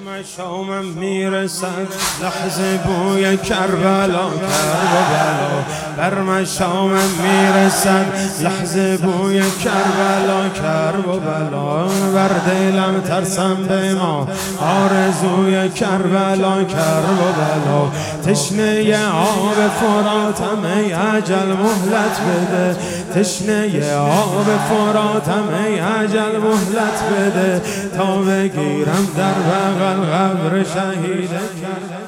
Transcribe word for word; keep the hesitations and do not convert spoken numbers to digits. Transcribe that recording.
مشامم میرسد لحظه بوی کربلا کربلا بر مشامم میرسد لحظه بوی کربلا کربلا بر دلم ترسم به ما آرزوی کربلا کربلا تشنه آب فراتم ای اجل مهلت بده تشنه آب فراتم ای اجل مهلت بده تا بگیرم در بغل قبر شهید